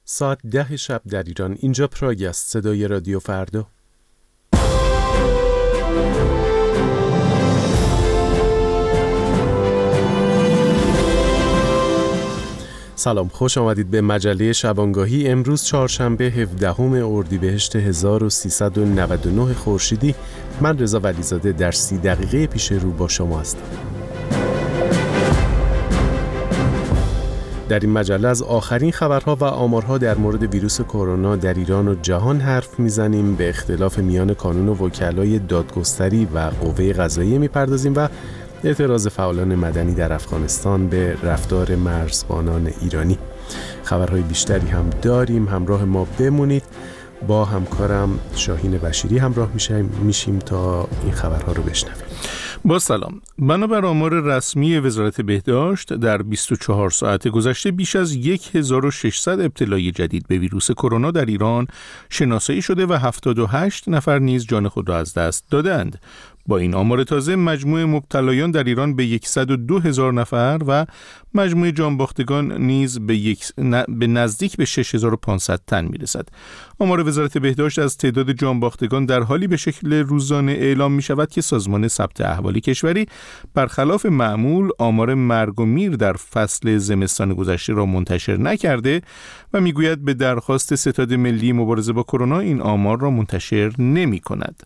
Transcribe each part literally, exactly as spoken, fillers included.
ساعت ده شب در ایران. اینجا پراگ است، صدای رادیو فردا. سلام، خوش آمدید به مجله شبانگاهی. امروز چهارشنبه هفدهم اردیبهشت هزار و سیصد و نود و نه خورشیدی. من رضا ولیزاده در سی دقیقه پیش رو با شما هستم. در این مجله از آخرین خبرها و آمارها در مورد ویروس کرونا در ایران و جهان حرف میزنیم. به اختلاف میان کانون و وکلای دادگستری و قوه قضاییه میپردازیم و اعتراض فعالان مدنی در افغانستان به رفتار مرزبانان ایرانی. خبرهای بیشتری هم داریم، همراه ما بمونید. با همکارم شاهین بشیری همراه میشیم میشیم تا این خبرها رو بشنویم. با سلام. بنابر آمار رسمی وزارت بهداشت در بیست و چهار ساعت گذشته بیش از هزار و ششصد ابتلای جدید به ویروس کرونا در ایران شناسایی شده و هفتاد و هشت نفر نیز جان خود را از دست دادند. با این آمار تازه مجموع مبتلایان در ایران به صد و دو هزار نفر و مجموع جانباختگان نیز به, یک... ن... به نزدیک به شش هزار و پانصد تن میرسد. آمار وزارت بهداشت از تعداد جانباختگان در حالی به شکل روزانه اعلام می شود که سازمان ثبت احوال کشوری برخلاف معمول آمار مرگ و میر در فصل زمستان گذشته را منتشر نکرده و میگوید به درخواست ستاد ملی مبارزه با کرونا این آمار را منتشر نمی کند.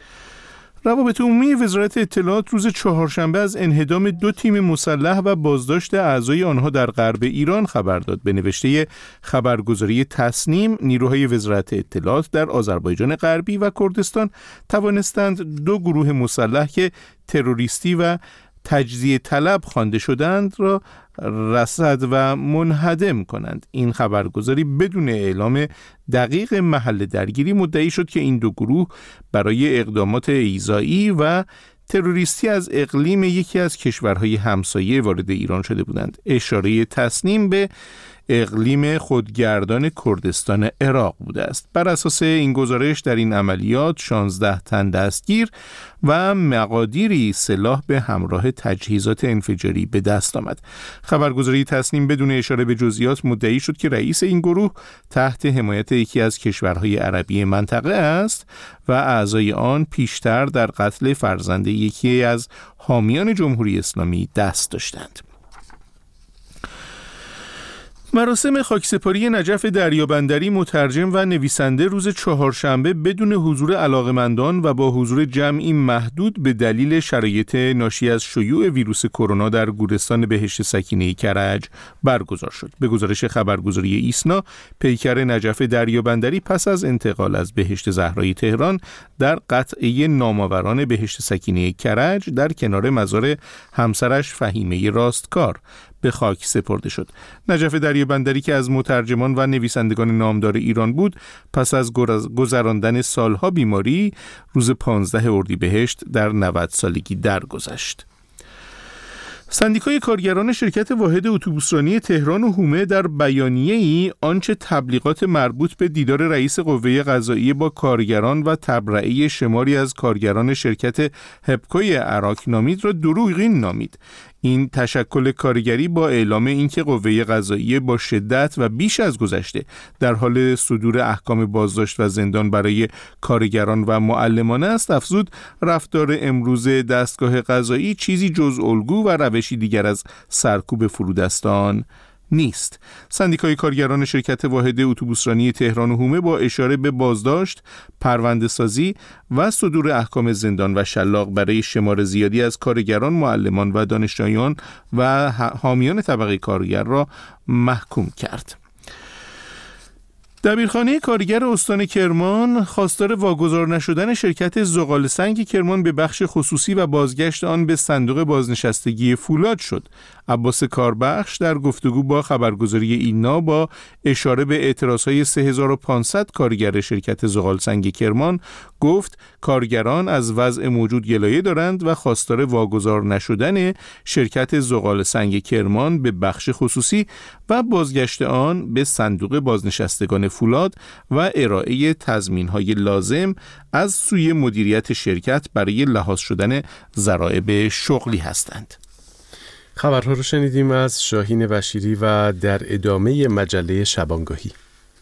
روابط عمومی وزارت اطلاعات روز چهارشنبه از انهدام دو تیم مسلح و بازداشت اعضای آنها در غرب ایران خبر داد. به نوشته خبرگزاری تصنیم، نیروهای وزارت اطلاعات در آذربایجان غربی و کردستان توانستند دو گروه مسلح که تروریستی و تجزیه طلب خوانده شدند را رصد و منهدم کنند. این خبرگزاری بدون اعلام دقیق محل درگیری مدعی شد که این دو گروه برای اقدامات ایذایی و تروریستی از اقلیم یکی از کشورهای همسایه وارد ایران شده بودند. اشاره تصنیم به اقلیم خودگردان کردستان عراق بوده است. بر اساس این گزارش در این عملیات شانزده تن دستگیر و مقادیری سلاح به همراه تجهیزات انفجاری به دست آمد. خبرگزاری تصنیم بدون اشاره به جزئیات مدعی شد که رئیس این گروه تحت حمایت یکی از کشورهای عربی منطقه است و اعضای آن پیشتر در قتل فرزند یکی از حامیان جمهوری اسلامی دست داشتند. مراسم خاکسپاری نجف دریابندری مترجم و نویسنده روز چهارشنبه بدون حضور علاقه‌مندان و با حضور جمعی محدود به دلیل شرایط ناشی از شیوع ویروس کرونا در گورستان بهشت سکینه کرج برگزار شد. به گزارش خبرگزاری ایسنا، پیکر نجف دریابندری پس از انتقال از بهشت زهرای تهران در قطعه نامآوران بهشت سکینه کرج در کنار مزار همسرش فهیمه راستکار به خاک سپرده شد. نجف دریابندری که از مترجمان و نویسندگان نامدار ایران بود، پس از گذراندن سالها بیماری روز پانزده اردیبهشت در نود سالگی درگذشت. سندیکای کارگران شرکت واحد اتوبوسرانی تهران و حومه در بیانیه‌ای آنچه تبلیغات مربوط به دیدار رئیس قوه قضاییه با کارگران و تبرئه شماری از کارگران شرکت هپکوی عراق نامید را دروغین نامید. این تشکل کارگری با اعلام اینکه قوه قضاییه با شدت و بیش از گذشته در حال صدور احکام بازداشت و زندان برای کارگران و معلمان است، افزود رفتار امروز دستگاه قضایی چیزی جز الگو و روشی دیگر از سرکوب فرودستان نیست. سندیکای کارگران شرکت واحد اتوبوسرانی تهران و حومه با اشاره به بازداشت، پرونده سازی و صدور احکام زندان و شلاق برای شمار زیادی از کارگران، معلمان و دانشجویان و حامیان طبقه کارگر را محکوم کرد. دبیرخانه کارگر استان کرمان خواستار واگذار نشدن شرکت زغال‌سنگ کرمان به بخش خصوصی و بازگشت آن به صندوق بازنشستگی فولاد شد. عباس کاربخش در گفتگو با خبرگزاری اینا با اشاره به اعتراضهای سه هزار و پانصد کارگر شرکت زغال‌سنگ کرمان گفت کارگران از وضع موجود گلایه دارند و خواستار واگذار نشدن شرکت زغال‌سنگ کرمان به بخش خصوصی و بازگشت آن به صندوق بازنشستگان فولاد و ارائه تضمین‌های لازم از سوی مدیریت شرکت برای لحاظ شدن ضرائب شغلی هستند. خبرها رو شنیدیم از شاهین بشیری و در ادامه مجله شبانگاهی.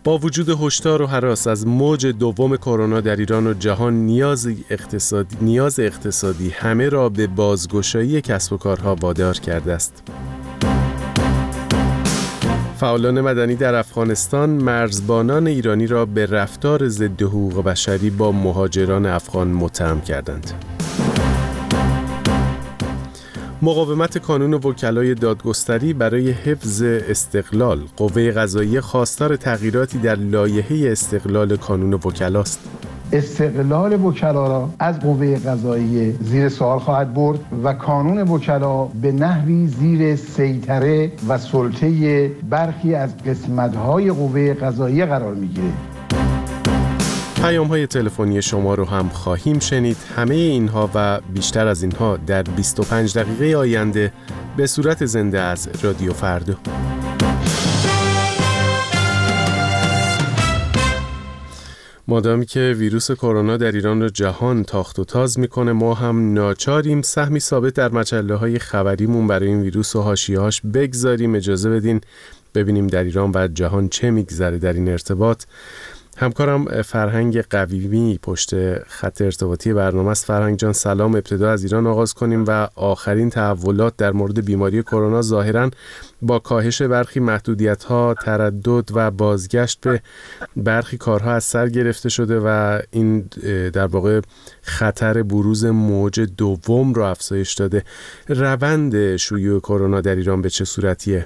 با وجود هشدار و هراس از موج دوم کرونا در ایران و جهان، نیاز اقتصادی نیاز اقتصادی همه را به بازگشایی کسب و کارها وادار کرده است. فعالان مدنی در افغانستان مرزبانان ایرانی را به رفتار ضد حقوق بشری با مهاجران افغان متهم کردند. مقاومت کانون وکلای دادگستری برای حفظ استقلال. قوه قضاییه خواستار تغییراتی در لایحه استقلال کانون وکلاست. استقلال وکلا را از قوه قضاییه زیر سوال خواهد برد و کانون وکلا به نحوی زیر سیطره و سلطه برخی از قسمت‌های قوه قضاییه قرار می‌گیرد. پیام‌های تلفنی شما رو هم خواهیم شنید. همه اینها و بیشتر از اینها در بیست و پنج دقیقه آینده به صورت زنده از رادیو فردا. مادامی که ویروس کرونا در ایران و جهان تاخت و تاز میکنه، ما هم ناچاریم سهمی ثابت در مجله‌های خبریمون برای این ویروس و حاشیه‌هاش بگذاریم. اجازه بدین ببینیم در ایران و جهان چه میگذره در این ارتباط. همکارم فرهنگ قویمی پشت خط ارتباطی برنامه است. فرهنگ جان سلام. ابتدا از ایران آغاز کنیم و آخرین تحولات در مورد بیماری کرونا ظاهراً با کاهش برخی محدودیت‌ها، تردد و بازگشت به برخی کارها از سر گرفته شده و این در واقع خطر بروز موج دوم رو افزایش داده. روند شیوع کرونا در ایران به چه صورتیه؟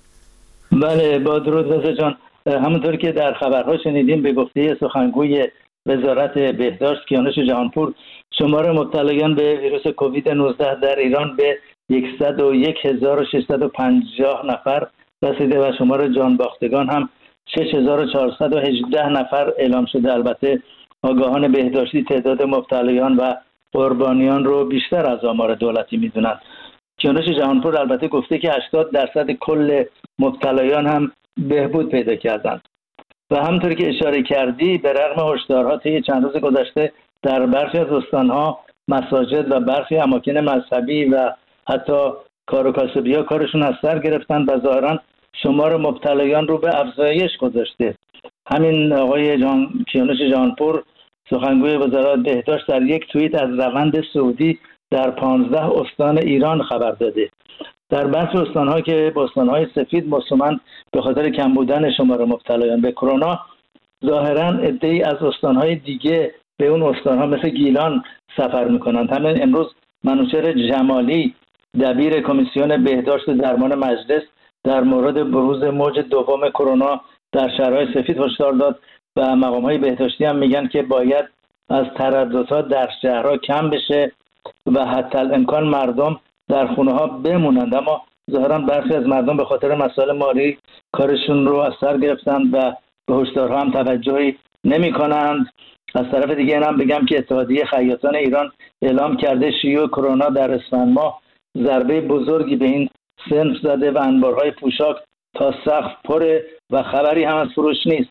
بله، با درود رضا جان. همونطور که در خبرها شنیدیم، به گفته سخنگوی وزارت بهداشت کیانوش جهانپور، شمار مبتلایان به ویروس کووید نوزده در ایران به صد و یک هزار و ششصد و پنجاه نفر رسیده و شمار جان باختگان هم شش هزار و چهارصد و هجده نفر اعلام شده. البته آگاهان بهداشتی تعداد مبتلایان و قربانیان رو بیشتر از آمار دولتی میدونند. کیانوش جهانپور البته گفته که هشتاد درصد کل مبتلایان هم بهبود پیدا کردند و همونطوری که اشاره کردی، به رغم هشدارها طی چند روز گذشته در برخی از استانها، مساجد و برخی اماکن مذهبی و حتی کار و کاسبی‌ها کارشون از سر گرفتند و ظاهراً شمار مبتلایان رو به افزایش گذاشته. همین آقای جان کیانوش جهانپور، سخنگوی وزارت بهداشت، در یک توییت از روند صعودی در پانزده استان ایران خبر داده. در برخی استان‌ها که با استان‌های سفید مصمم به خاطر کم بودن شمار مبتلایان به کرونا، ظاهراً عده‌ای از استان‌های دیگه به اون استان‌ها مثل گیلان سفر می‌کنند. همین امروز منوچهر جمالی، دبیر کمیسیون بهداشت و درمان مجلس، در مورد بروز موج دوم کرونا در شهرهای سفید هشدار داد و مقام‌های بهداشتی هم میگن که باید از ترددها در شهرها کم بشه و حتی الامکان مردم در خونه ها بمونند. اما ظاهرا برخی از مردم به خاطر مسائل مالی کارشون رو از سر گرفتند و به هشدارها هم توجهی نمی کنند. از طرف دیگه هم بگم که اتحادیه خیاطان ایران اعلام کرده شیوع کرونا در اسفند ماه ضربه بزرگی به این صنف زده و انبارهای پوشاک تا سقف پره و خبری هم از فروش نیست.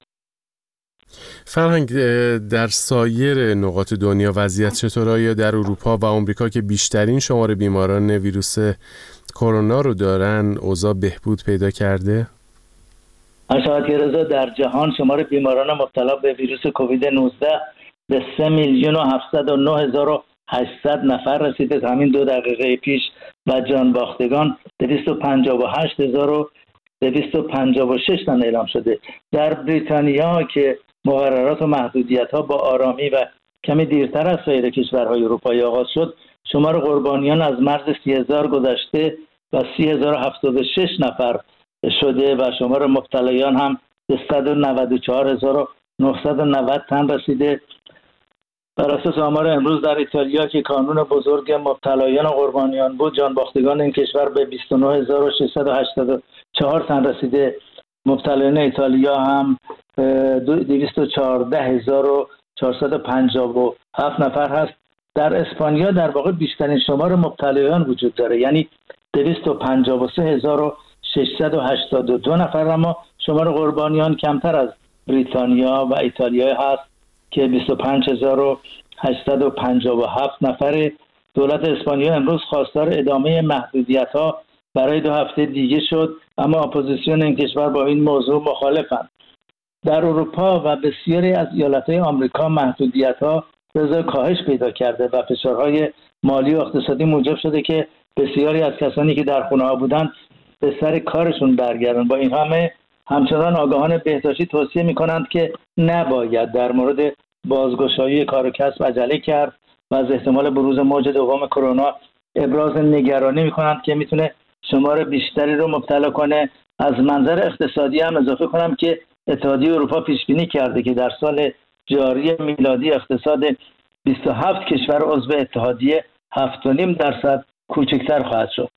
فرهنگ، در سایر نقاط دنیا وضعیت چطوره؟ یا در اروپا و آمریکا که بیشترین شمار بیماران ویروس کرونا رو دارن، اوضاع بهبود پیدا کرده؟ اشاعت رضا، در جهان شمار بیماران مبتلا به ویروس کووید نوزده به سه میلیون و هفتصد و نه هزار و هشتصد نفر رسیده. همین دو دقیقه پیش و جان باختگان دویست و پنجاه و هشت هزار و دویست و پنجاه و شش تن اعلام شده. در بریتانیا که مقررات و محدودیت‌ها با آرامی و کمی دیرتر از سایر کشورهای اروپایی آغاز شد، شمار قربانیان از مرز سی هزار گذشته و سی هزار و هفتاد و شش نفر شده و شمار مبتلایان هم به صد و نود و چهار هزار و نهصد و نود تن رسیده. بر اساس آمار امروز در ایتالیا که کانون بزرگ مبتلایان و قربانیان بود، جان باختگان این کشور به بیست و نه هزار و ششصد و هشتاد و چهار تن رسیده. مبتلایان ایتالیا هم دویست و چهارده هزار و چهارصد و پنجاه و هفت نفر هست. در اسپانیا در واقع بیشترین شمار مبتلایان وجود داره، یعنی دویست و پنجاه و سه هزار و ششصد و هشتاد و دو نفر، اما شمار قربانیان کمتر از بریتانیا و ایتالیا هست که بیست و پنج هزار و هشتصد و پنجاه و هفت نفر. دولت اسپانیا امروز خواستار ادامه محدودیت‌ها برای دو هفته دیگه شد، اما اپوزیسیون این کشور با این موضوع مخالفند. در اروپا و بسیاری از ایالت‌های آمریکا محدودیت‌ها به کاهش پیدا کرده و فشارهای مالی و اقتصادی موجب شده که بسیاری از کسانی که در خونه‌ها بودند به سر کارشون برگردن. با این همه همچنان آگاهان بهداشتی توصیه می‌کنند که نباید در مورد بازگشایی کار و کسب عجله کرد و از احتمال بروز موج دوم کرونا ابراز نگرانی می‌کنند که میتونه شمار بیشتری رو مبتلا کنه. از منظر اقتصادی هم اضافه کنم که اتحادیه اروپا پیش بینی کرده که در سال جاری میلادی اقتصاد بیست و هفت کشور عضو اتحادیه هفت و نیم درصد کوچکتر خواهد شد.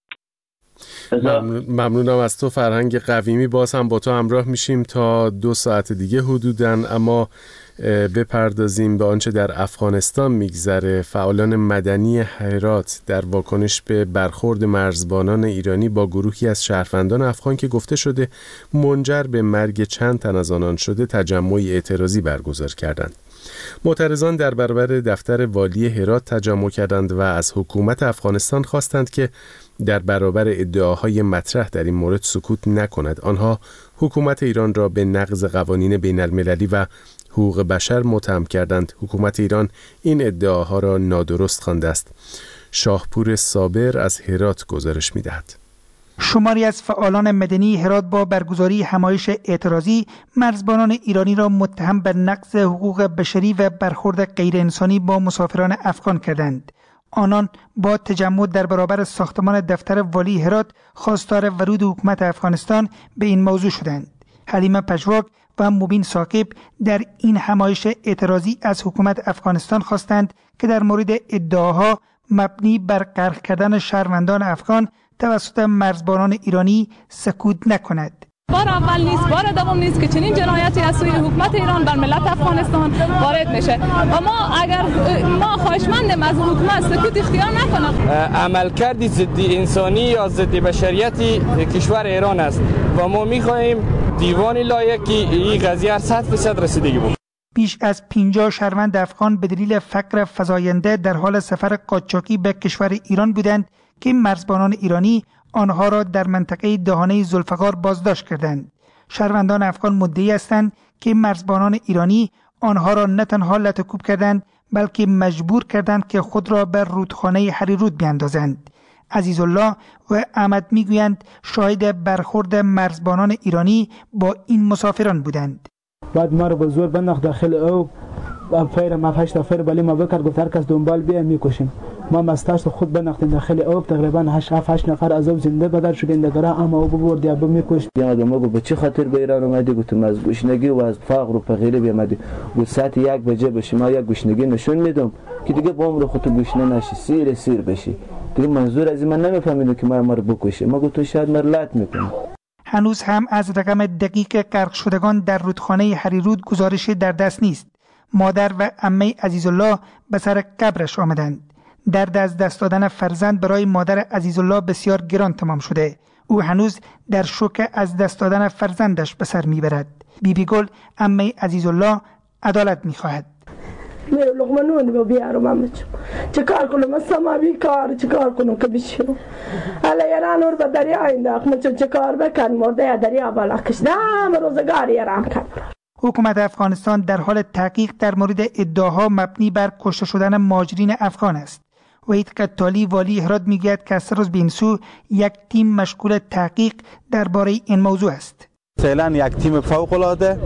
ممنون، ممنونم از تو فرهنگ قویمی. باز هم با تو همراه میشیم تا دو ساعت دیگه حدوداً، اما بپردازیم به آنچه در افغانستان میگذره. فعالان مدنی هرات در واکنش به برخورد مرزبانان ایرانی با گروهی از شهروندان افغان که گفته شده منجر به مرگ چند تن از آنان شده تجمعی اعتراضی برگزار کردند. معترضان در برابر دفتر والی هرات تجمع کردند و از حکومت افغانستان خواستند که در برابر ادعاهای مطرح در این مورد سکوت نکند. آنها حکومت ایران را به نقض قوانین بین المللی و حقوق بشر متهم کردند. حکومت ایران این ادعاها را نادرست خوانده است. شاهپور صابر از هرات گزارش می‌دهد. شماری از فعالان مدنی هرات با برگزاری همایش اعتراضی مرزبانان ایرانی را متهم به نقض حقوق بشری و برخورد غیر انسانی با مسافران افغان کردند. آنان با تجمع در برابر ساختمان دفتر والی هرات خواستار ورود حکومت افغانستان به این موضوع شدند. حلیمه پژواک و مبین ثاقب در این همایش اعتراضی از حکومت افغانستان خواستند که در مورد ادعاها مبنی بر غرق کردن شهروندان افغان توسط مرزبانان ایرانی سکوت نکند. بار اول نیست، بار دوم نیست که چنین جنایتی از سوی حکومت ایران بر ملت افغانستان وارد میشه و ما اگر ما خواهشمندیم از حکومت سکوت اختیار نکنه. عملکرد ضد انسانی یا ضد بشریتی کشور ایران است و ما میخواهیم دیوان لایحه‌ای این قضیه صد درصد رسیدگی بود. بیش از پنجاه شهروند افغان به دلیل فقر فزاینده در حال سفر قاچاقی به کشور ایران بودند که مرزبانان ایرانی آنها را در منطقه دهانه ذوالفقار بازداشت کردند. شهروندان افغان مدعی هستند که مرزبانان ایرانی آنها را نه تنها لطکوب کردند بلکه مجبور کردند که خود را بر رودخانه هریرود بیاندازند. عزیزالله و احمد میگویند شاهد برخورد مرزبانان ایرانی با این مسافران بودند. بعد ما رو به زور بنداخت داخل او فیر ما فشت فیر بلی ما بکرد گفت هر کس دنبال بیا میکشیم. ما مستاش خود بنداختیم داخل او، تقریبا هشت هفت نفر از او زنده بدر شدیم دگرا، اما او ببرد یا میکشت. یادم میگه به چه خاطر به ایران اومدی؟ گفتم از گشنگی و از فقر و فقیری بیامدی. گفت ساعت یک بجه به شما یک گشنگی نشون میدم که دیگه با عمر خودت گشنه نشی، سیر سیر بشی. دیگه منظور از من نمیفهمیدم که ما ما رو بکشه. ما گفتم شاید مرلت میکنه. هنوز هم از رقم دقیق غرق شدگان در رودخانه هریرود گزارشی در دست نیست. مادر و عمه عزیزالله به سر قبرش آمدند. درد از دست دادن فرزند برای مادر عزیزالله بسیار گران تمام شده. او هنوز در شوک از دست دادن فرزندش به سر میبرد. بیبی گل عمه عزیزالله عدالت میخواهد. میرو لقمه نون بیارم عمه چه کار کنم؟ اصلا بیکار چه کار کنم که بشیرم؟ حالا ایران اور به دریا انداخت، من چه کار بکن؟ مرده دریا بالا کشیدم، روزگار ایران کرد. حکومت افغانستان در حال تحقیق در مورد ادعاها مبنی بر کشته شدن مهاجرین افغان است. وحید قتالی والی هرات میگوید که از سه روز به این سو یک تیم مشغول تحقیق درباره این موضوع است. فعلا یک تیم فوق‌العاده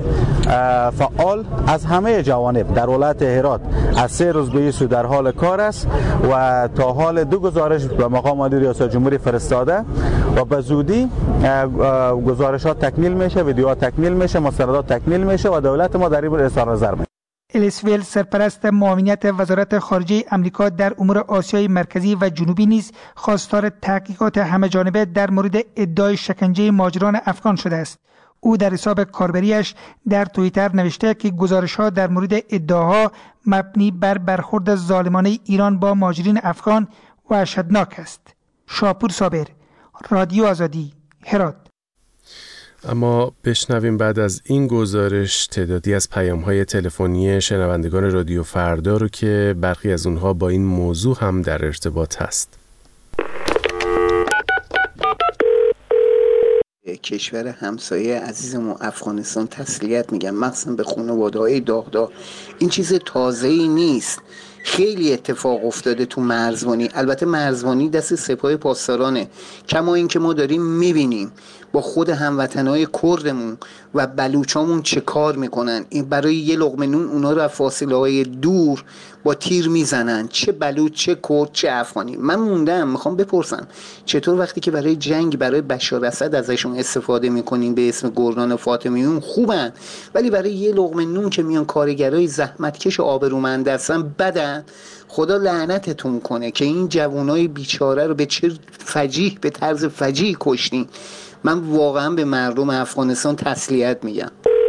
فعال از همه جوانب در ولایت هرات از سه روز به این سو در حال کار است و تا حال دو گزارش به مقام عالی ریاست جمهوری فرستاده و به زودی گزارشات تکمیل میشه، ویدیوها تکمیل میشه، مستندات تکمیل میشه و دولت ما در این اظهار نظر میکنه. الیس ویل سرپرست معاونیت وزارت خارجه آمریکا در امور آسیای مرکزی و جنوبی نیز خواستار تحقیقات همه‌جانبه در مورد ادعای شکنجه مهاجران افغان شده است. او در حساب کاربریش در توییتر نوشته که گزارش‌ها در مورد ادعاها مبنی بر برخورد ظالمانه ایران با مهاجرین افغان وحشتناک است. شاپور صابر، رادیو آزادی، هرات. اما بشنویم بعد از این گزارش تعدادی از پیام‌های تلفنی شنوندگان رادیو فردا رو که برخی از اونها با این موضوع هم در ارتباط هست. کشور همسایه عزیزمون افغانستان تسلیت میگم، مخصوصا به خانواده‌های داغدار. این چیز تازه‌ای نیست، خیلی اتفاق افتاده تو مرزبانی. البته مرزبانی دست سپاه پاسدارانه، کما این که ما داریم میبینیم با خود هموطنهای کردمون و بلوچامون چه کار میکنن. این برای یه لقمه نون اونا رو از فاصله های دور با تیر میزنن، چه بلوچ چه کرد چه افغانی. من موندم میخوام بپرسم چطور وقتی که برای جنگ برای بشار اسد ازشون استفاده میکنین به اسم گردان فاطمیون خوبن، ولی برای یه لقمه نون که میان کارگرای زحمتکش آبرومند هستن بدن؟ خدا لعنتتون کنه که این جوانای بیچاره رو به چه فجیح به طرز فجیح کشتین. من واقعا به مردم افغانستان تسلیت میگم.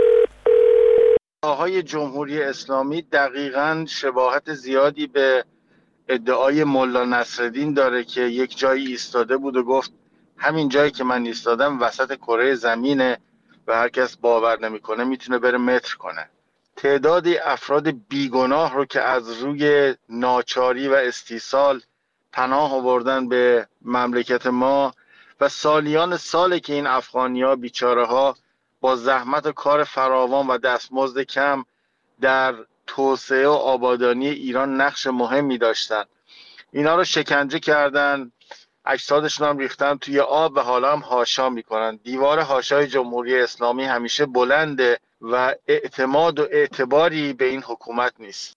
آقای جمهوری اسلامی دقیقاً شباهت زیادی به ادعای ملا نصرالدین داره که یک جایی ایستاده بود و گفت همین جایی که من ایستادم وسط کره زمینه و هر کس باور نمیکنه میتونه بره متر کنه. تعدادی افراد بیگناه رو که از روی ناچاری و استیصال پناه آوردن به مملکت ما و سالیان ساله که این افغانی‌ها بیچاره‌ها با زحمت و کار فراوان و دستمزد کم در توسعه و آبادانی ایران نقش مهمی داشتن. اینا رو شکنجه کردن، اجسادشون هم ریختن توی آب و حالا هم حاشا میکنن. دیوار حاشای جمهوری اسلامی همیشه بلنده و اعتماد و اعتباری به این حکومت نیست.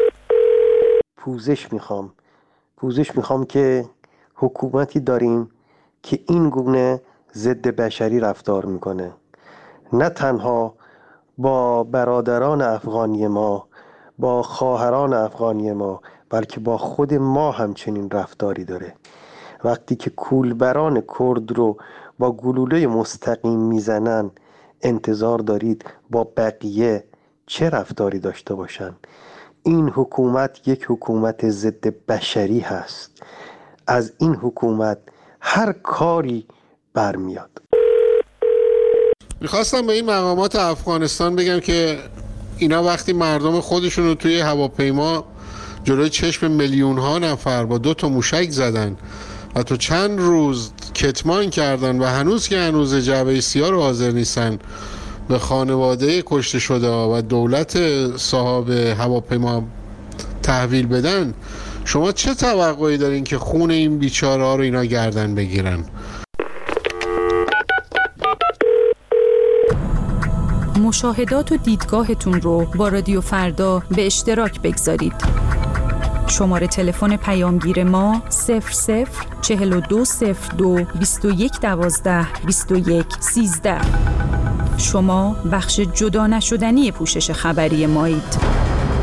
پوزش میخوام پوزش میخوام که حکومتی داریم که این گونه ضد بشری رفتار میکنه، نه تنها با برادران افغانی ما، با خواهران افغانی ما، بلکه با خود ما همچنین رفتاری داره. وقتی که کولبران کرد رو با گلوله مستقیم میزنن، انتظار دارید با بقیه چه رفتاری داشته باشن؟ این حکومت یک حکومت ضد بشری هست. از این حکومت هر کاری برمیاد. میخواستم به این مقامات افغانستان بگم که اینا وقتی مردم خودشون رو توی هواپیما جلوی چشم میلیون ها نفر با دو تا موشک زدن و تو چند روز کتمان کردن و هنوز که هنوز جعبه سیاه رو حاضر نیستن به خانواده کشته شده و دولت صاحب هواپیما تحویل بدن، شما چه توقعی دارین که خون این بیچاره ها رو اینا گردن بگیرن؟ مشاهدات و دیدگاهتون رو با رادیو فردا به اشتراک بگذارید. شماره تلفن پیامگیر ما صفر صفر چهل و دو صفر دو بیست و یک دوازده بیست و یک سیزده. شما بخش جدا نشدنی پوشش خبری مایید.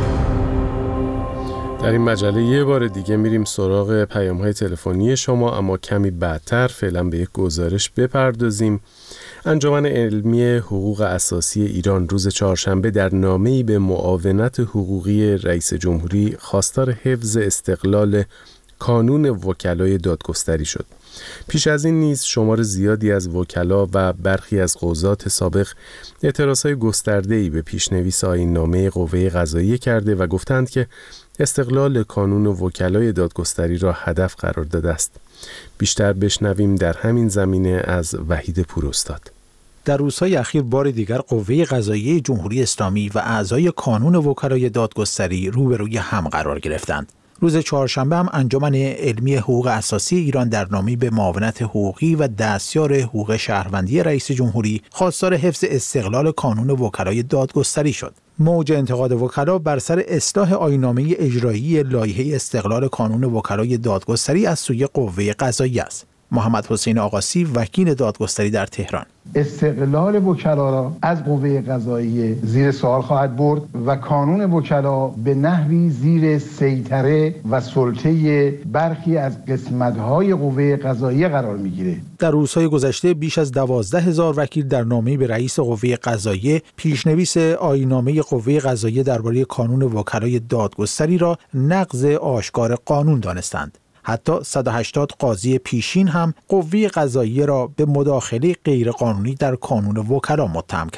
در این مجله یه بار دیگه میریم سراغ پیام‌های تلفنی شما، اما کمی بعدتر. فعلا به یک گزارش بپردازیم. انجمن علمی حقوق اساسی ایران روز چهارشنبه در نامه‌ای به معاونت حقوقی رئیس جمهوری خواستار حفظ استقلال کانون وکلای دادگستری شد. پیش از این نیز شمار زیادی از وکلا و برخی از قضات سابق اعتراضهای گسترده‌ای به پیشنویس آیین‌نامه قوه قضاییه کرده و گفتند که استقلال کانون وکلای دادگستری را هدف قرار داده است. بیشتر بشنویم در همین زمینه از وحید پوراستاد. در روزهای اخیر بار دیگر قوه قضاییه جمهوری اسلامی و اعضای کانون وکلای دادگستری روبروی هم قرار گرفتند. روز چهارشنبه هم انجمن علمی حقوق اساسی ایران در نامه‌ای به معاونت حقوقی و دستیار حقوق شهروندی رئیس جمهوری خواستار حفظ استقلال کانون وکلای دادگستری شد. موج انتقاد وکلا بر سر اصلاح آیین‌نامه اجرایی لایحه استقلال کانون وکلای دادگستری از سوی قوه قضاییه است. محمد حسین آقاسی، وکیل دادگستری در تهران: استقلال وکلا را از قوه قضاییه زیر سوال خواهد برد و کانون وکلا به نحوی زیر سیطره و سلطه برخی از قسمت‌های قوه قضاییه قرار می‌گیرد. در روزهای گذشته بیش از دوازده هزار وکیل در نامه‌ای به رئیس قوه قضاییه پیشنویس آیین‌نامه قوه قضاییه درباره کانون وکلای دادگستری را نقض آشکار قانون دانستند. حتی صد و هشتاد قاضی پیشین هم قوه قضاییه را به مداخله غیرقانونی در کانون وکلا متهم کردند.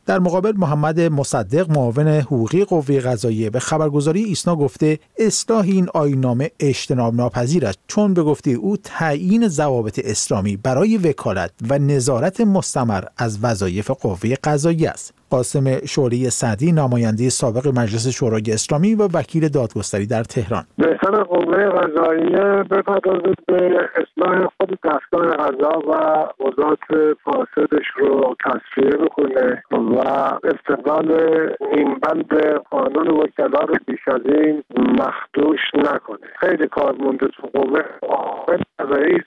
در مقابل محمد مصدق معاون حقوقی قوه قضاییه به خبرگزاری ایسنا گفته اصلاح این آیین‌نامه اجتناب ناپذیر است، چون به گفته او تعیین ضوابط اسلامی برای وکالت و نظارت مستمر از وظایف قوه قضاییه است. قاسم شعله سعدی نماینده سابق مجلس شورای اسلامی و وکیل دادگستری در تهران: بهتر قوه قضاییه بپردازد به اصلاح خود دستگاه قضا و قضات فاسدش رو تصفیه بکنه و استقلال نیمبند قانون وکلا رو بیش از این مخدوش نکنه. خیلی کار مونده تو قوه. رئیس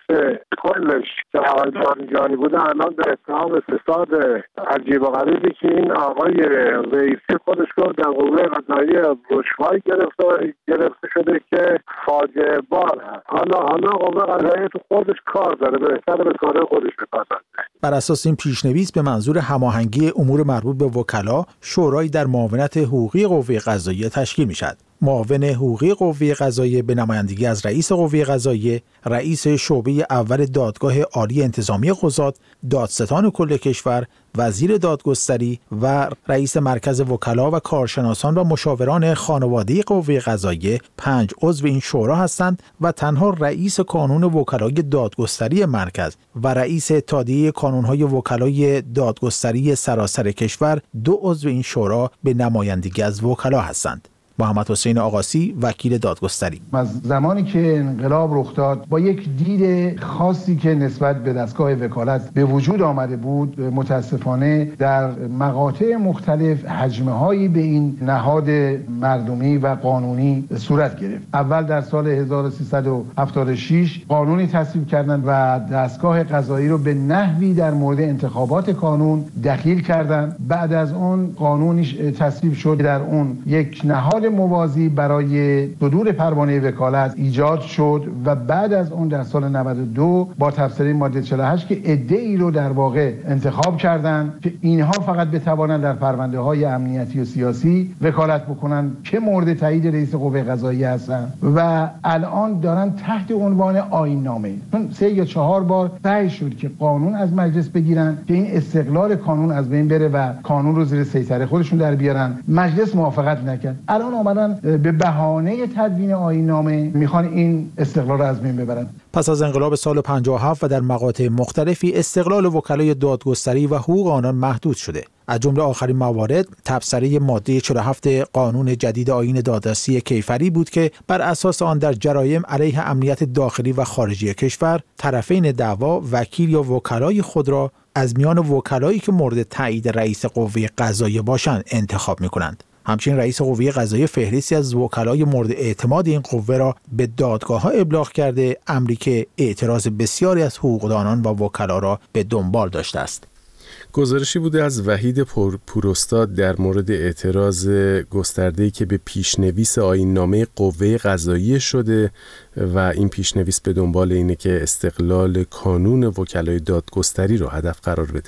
کلش که آقای جانی بوده الان در اتهام فساد عجیب و غریبی که این آقای رئیسی خودش رو در قوه قضاییه رشوه گرفته گرفته شده که فاجعه بار هست. حالا حالا قوه قضاییه تو خودش کار داره، بهتر به کار خودش بپردازه. بر اساس این پیشنویس به منظور هماهنگی امور مربوط به وکلا، شورای در معاونت حقوقی قوه قضاییه تشکیل می‌شود. معاون حقوقی قوه قضاییه به نمایندگی از رئیس قوه قضاییه، رئیس شعبه اول دادگاه عالی انتظامی قضات، دادستان کل کشور، وزیر دادگستری و رئیس مرکز وکلا و کارشناسان و مشاوران خانواده قوه قضاییه پنج عضو این شورا هستند و تنها رئیس کانون وکلای دادگستری مرکز و رئیس اتحادیه کانون‌های وکلای دادگستری سراسر کشور دو عضو این شورا به نمایندگی از وکلا هستند. محمد حسین آقاسی وکیل دادگستری: از زمانی که انقلاب رخ داد با یک دید خاصی که نسبت به دستگاه وکالت به وجود آمده بود، متاسفانه در مقاطع مختلف هجمه‌هایی به این نهاد مردمی و قانونی صورت گرفت. اول در سال هزار و سیصد و هفتاد و شش قانونی تصویب کردند و دستگاه قضایی رو به نحوی در مورد انتخابات کانون دخیل کردند. بعد از اون قانونی تصویب شد در اون یک نهاد موازی برای صدور پروانه وکالت ایجاد شد و بعد از اون در سال نود و دو با تفسیر ماده چهل و هشت که عده‌ای رو در واقع انتخاب کردند که اینها فقط بتوانند در پرونده های امنیتی و سیاسی وکالت بکنند که مورد تایید رئیس قوه قضاییه هستند و الان دارن تحت عنوان آیین‌نامه، چون سه یا چهار بار سعی شد که قانون از مجلس بگیرن که این استقلال کانون از بین بره و کانون رو زیر سیطره خودشون در بیارن. مجلس موافقت نکرد. الان اومدن به بهانه تدوین آیین‌نامه میخوان این استقلال رو از بین ببرن. پس از انقلاب سال پنجاه و هفت و در مقاطع مختلفی استقلال وکلای دادگستری و حقوق آنان محدود شده. از جمله آخرین موارد تبصره ماده چهل و هفت قانون جدید آیین دادرسی کیفری بود که بر اساس آن در جرایم علیه امنیت داخلی و خارجی کشور طرفین دعوا وکیل یا وکلای خود را از میان وکلایی که مورد تایید رئیس قوه قضاییه باشند انتخاب می‌کنند. همچنین رئیس قوه قضاییه فهرستی از وکلای مورد اعتماد این قوه را به دادگاه‌ها ابلاغ کرده، امری که اعتراض بسیاری از حقوقدانان و وکلا را به دنبال داشته است. گزارشی بوده از وحید پور پوراستاد در مورد اعتراض گسترده‌ای که به پیشنویس آیین‌نامه قوه قضاییه شده و این پیشنویس به دنبال اینه که استقلال کانون وکلای دادگستری رو هدف قرار بده.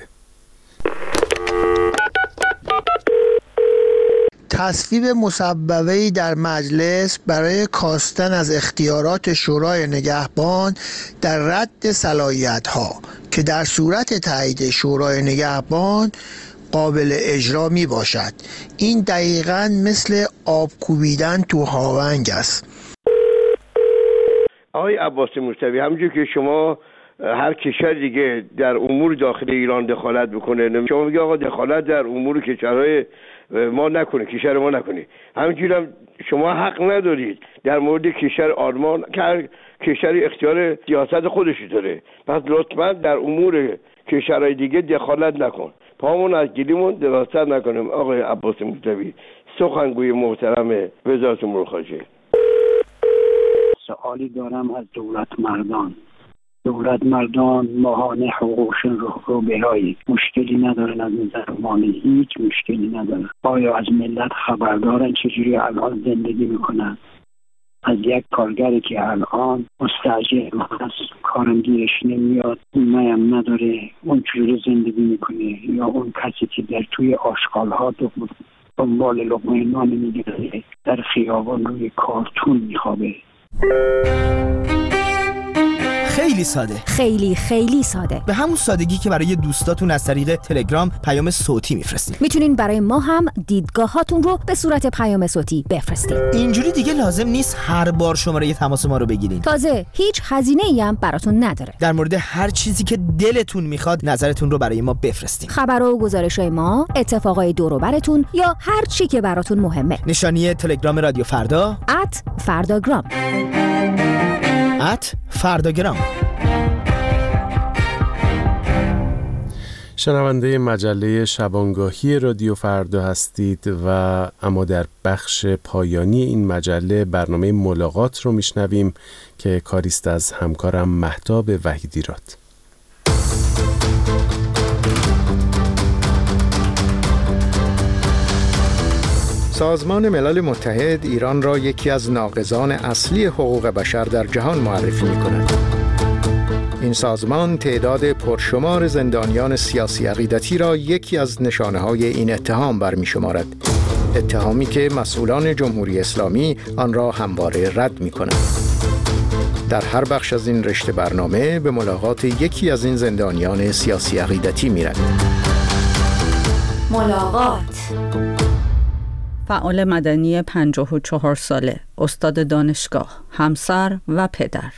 تصویب مصوبه‌ای در مجلس برای کاستن از اختیارات شورای نگهبان در رد صلاحیت‌ها که در صورت تایید شورای نگهبان قابل اجرا می باشد. این دقیقاً مثل آب کوبیدن تو هاونگ است. آقای عباس موسوی، همونجور که شما هر کشور دیگه در امور داخل ایران دخالت بکنه، شما میگه آقا دخالت در امور کشورهای ما نکنه، کشور ما نکنه. همینجوری هم شما حق ندارید در مورد کشور آلمان که هر کشوری اختیار سیاست خودشی داره. پس لطفا در امور کشورهای دیگه دخالت نکن، پامون از گلیمون دراست نکنیم. آقای عباس موسوی، سخنگوی محترم وزارت امور خارجه. سوالی دارم از دولت مردان. دولت مردان ماهانه حقوقشون رو رو برایی مشکلی ندارن، از نظر مالی هیچ مشکلی ندارن. آیا از ملت خبردارن چجوری الان زندگی میکنن؟ از یک کارگری که الان مستاجر هست، کارم گیرش نمیاد، نیم نداره، اون چجوری زندگی میکنه؟ یا اون کسی که در توی آشغالها دنبال لقمه نان میگیره در خیابان روی کارتون میخوابه؟ خیلی ساده. خیلی خیلی ساده. به همون سادگی که برای دوستاتون از طریق تلگرام پیام صوتی میفرستید. میتونین برای ما هم دیدگاهاتون رو به صورت پیام صوتی بفرستید. اینجوری دیگه لازم نیست هر بار شماره تماس ما رو بگیرین. تازه هیچ هزینه‌ای هم براتون نداره. در مورد هر چیزی که دلتون میخواد نظرتون رو برای ما بفرستید. خبرها و گزارش‌های ما، اتفاقای دور و براتون یا هر چی که براتون مهمه. نشانی تلگرام رادیو فردا ات فرداگرام ات فرداگرام. شنونده مجله شبانگاهی رادیو فردا هستید و اما در بخش پایانی این مجله برنامه ملاقات رو میشنویم که کاریست از همکارم مهتاب وحیدیراد. سازمان ملل متحد ایران را یکی از ناقضان اصلی حقوق بشر در جهان معرفی می‌کند. این سازمان تعداد پرشمار زندانیان سیاسی عقیدتی را یکی از نشانه‌های این اتهام برمی‌شمارد. اتهامی که مسئولان جمهوری اسلامی آن را همواره رد می‌کنند. در هر بخش از این رشته برنامه به ملاقات یکی از این زندانیان سیاسی عقیدتی می‌رویم. ملاقات. فعال مدنی پنجاه و چهار ساله، استاد دانشگاه، همسر و پدر.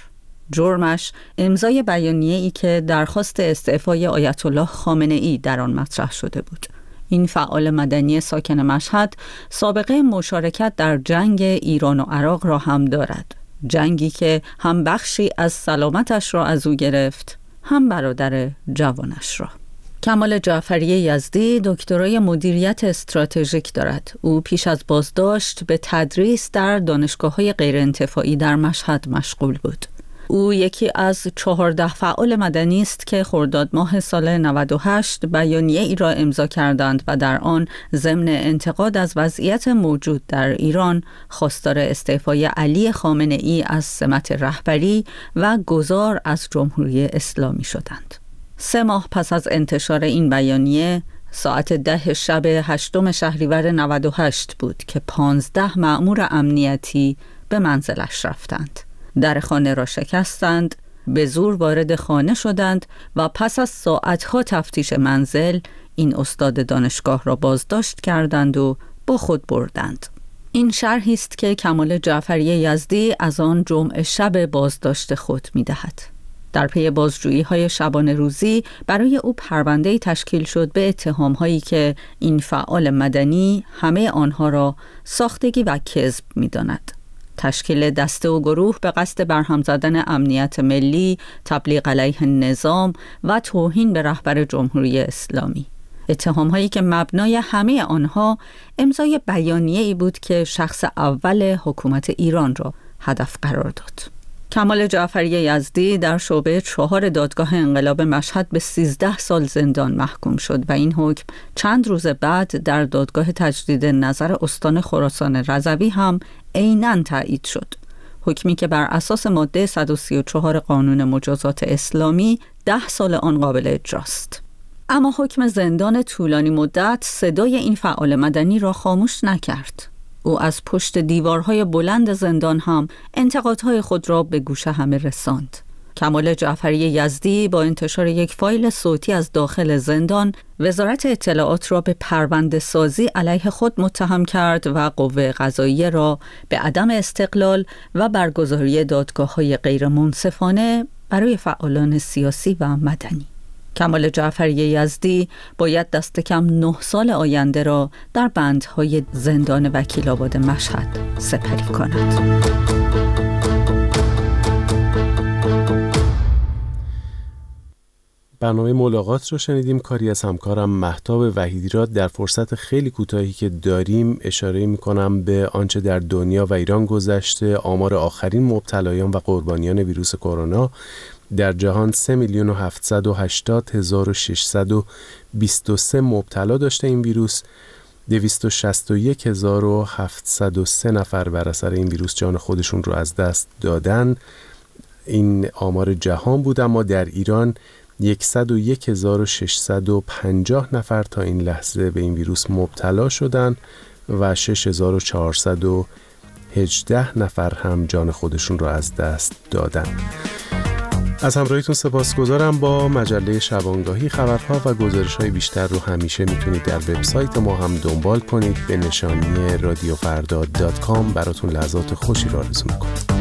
جرمش امضای بیانیه‌ای که درخواست استعفای آیت الله خامنه‌ای در آن مطرح شده بود. این فعال مدنی ساکن مشهد سابقه مشارکت در جنگ ایران و عراق را هم دارد. جنگی که هم بخشی از سلامتش را از او گرفت، هم برادر جوانش را. کمال جعفری یزدی دکترای مدیریت استراتژیک دارد. او پیش از بازداشت به تدریس در دانشگاه‌های غیرانتفاعی در مشهد مشغول بود. او یکی از چهارده فعال مدنی است که خرداد ماه سال نود و هشت بیانیه ای را امضا کردند و در آن ضمن انتقاد از وضعیت موجود در ایران خواستار استعفای علی خامنه‌ای از سمت رهبری و گذار از جمهوری اسلامی شدند. سه ماه پس از انتشار این بیانیه، ساعت ده شب هشتم شهریور نود و هشت بود که پانزده مأمور امنیتی به منزلش رفتند. در خانه را شکستند، به زور وارد خانه شدند و پس از ساعتها تفتیش منزل، این استاد دانشگاه را بازداشت کردند و با خود بردند. این شرحی است که کمال جعفری یزدی از آن جمعه شب بازداشت خود می‌دهد. در پی بازجویی‌های شبانه روزی برای او پرونده‌ای تشکیل شد به اتهام‌هایی که این فعال مدنی همه آنها را ساختگی و کذب می‌داند. تشکیل دسته و گروه به قصد برهم زدن امنیت ملی، تبلیغ علیه نظام و توهین به رهبر جمهوری اسلامی. اتهام‌هایی که مبنای همه آنها امضای بیانیه‌ای بود که شخص اول حکومت ایران را هدف قرار داد. کمال جعفری یزدی در شعبه چهار دادگاه انقلاب مشهد به سیزده سال زندان محکوم شد و این حکم چند روز بعد در دادگاه تجدید نظر استان خراسان رضوی هم عیناً تایید شد. حکمی که بر اساس ماده صد و سی و چهار قانون مجازات اسلامی ده سال آن قابل اجراست. اما حکم زندان طولانی مدت صدای این فعال مدنی را خاموش نکرد. او از پشت دیوارهای بلند زندان هم انتقادهای خود را به گوش همه رساند. کمال جعفری یزدی با انتشار یک فایل صوتی از داخل زندان وزارت اطلاعات را به پرونده سازی علیه خود متهم کرد و قوه قضاییه را به عدم استقلال و برگزاری دادگاه‌های غیر منصفانه برای فعالان سیاسی و مدنی. کمال جعفری یزدی باید دست کم نه سال آینده را در بندهای زندان وکیل‌آباد مشهد سپری کند. برنامه ملاقات رو شنیدیم. کاری از همکارم مهتاب وحیدیراد. در فرصت خیلی کوتاهی که داریم اشاره می‌کنم به آنچه در دنیا و ایران گذشته. آمار آخرین مبتلایان و قربانیان ویروس کرونا در جهان سه میلیون و هفتصد و هشتاد هزار و ششصد و بیست و سه مبتلا داشته این ویروس. دویست و شصت و یک هزار و هفتصد و سه نفر بر اثر این ویروس جان خودشون رو از دست دادن. این آمار جهان بود، اما در ایران صد و یک هزار و ششصد و پنجاه نفر تا این لحظه به این ویروس مبتلا شدن و شش هزار و چهارصد و هجده نفر هم جان خودشون رو از دست دادن. از همراهیتون سپاسگزارم. با مجله شبانگاهی خبرها و گزارش‌های بیشتر رو همیشه میتونید در وبسایت ما هم دنبال کنید. به نشانی رادیو فردا دات کام براتون لحظات خوشی رو آرزو می‌کنم.